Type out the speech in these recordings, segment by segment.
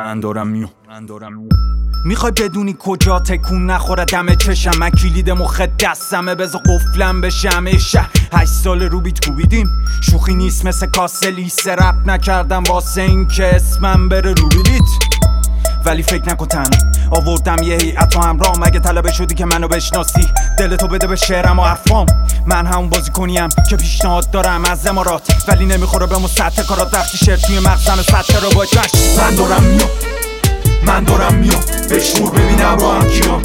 میخوای بدونی کجا تکون نخوره دم چشم؟ من کلید مخ دستمه بذار قفلم بشم. 8 سال رو بیت کوبیدیم، شوخی نیست مثل کاسه لیسه. رپ نکردم واسه این که اسمم بره رو بلیت، ولی فکر نکن تنها آوردم یه هیئت و همراه. مگه طلبه شدی که منو بشناسی؟ دلتو بده به شعرم و حرفام. من همون بازی کنیم که پیشنهاد دارم از امارات، ولی نمیخوره به سطح کارات. وقتی شعر توی مغزم سطح رو باید جشن. من دارم میام بشمور ببینم رو هم کیام.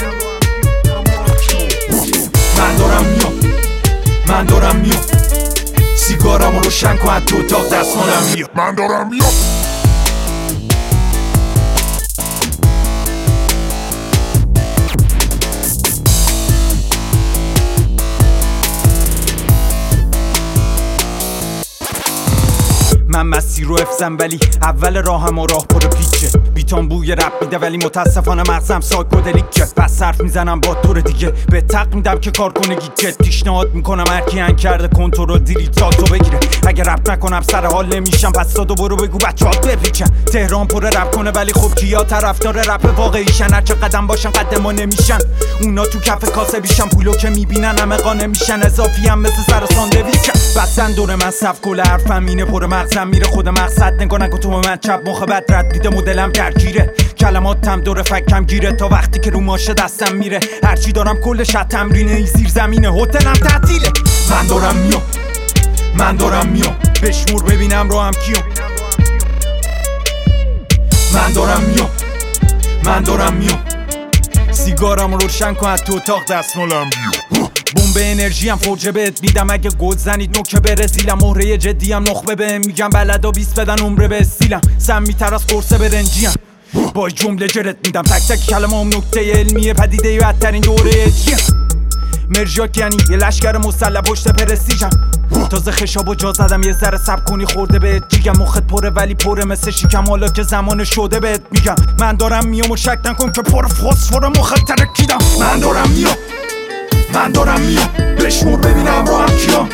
من دارم میام سیگارم رو روشن کن تو اتاق دستمالم میام. من دارم میام. من مسیر رو افزم ولی اول راهم و راه پر پیچه. بیتام بوی رپ میده ولی متاسفانه مغزم سایکودلیکه. بس حرف میزنم با طور دیگه به تق میدم که کار کنه گیجت. پیشنهاد میکنم هرکی هنگ کرده کنترل دیلیتاتو بگیره. اگه رپ نکنم سر حال نمیشم، پس دادو برو بگو بچه‌هات بپیچن. تهران پر رپ کنه ولی خب کیا طرفدار رپ واقعیشن؟ هرچه قدم باشن قد ما نمیشن. اونا تو کف کاسه بیشن، پولو که میبینن همه قانه میشن. اضافی هم مثل سر ساندویچ. بسن دور من صف کل حرفم اینه پر مغزم میره. خود مقصد نگاه نکن تو من چپ مخ بد رد دیده مدلم درگیره. کلماتم دور فکم گیره تا وقتی که رو ماشه دستم میره. هرچی دارم کلش تمرینه. این زیر زمینه هتلم تعطیله. من دارم میام بشمور ببینم رو هم کیام. من دارم میام سیگارم رو روشن کن تو اتاق دستمالم بیام. بمب انرژی هم فوجه بهت میدم اگه گل زنید نوکه بره زیلم. مهره جدی هم نخبه بهم میگم بلدا 20 بدن عمره به استیلم. سمی‌تر از قرصه برنجی هم با جمله جرت میدم. تک تک کلمه هم نکته علمیه پدیده بدترین دوره اجیه. مرژاک یعنی یه لشکر مسلح پشت پرستیجم. تازه خشاب و جا زدم یه ذره سب کنی خورده بهت جیگم. مخت پره ولی پره مثل شیکم، حالا که زمان شده بهت میگم. من دارم میام و شک نکن که پر فسفر مخت ترکیدم. من دارم میام بشمور ببینم رو هم کیام.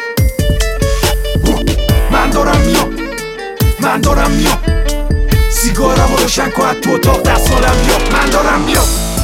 من دارم میام سیگارم رو روشن کن تو اتاق دستمالم بیام. من دارم میام.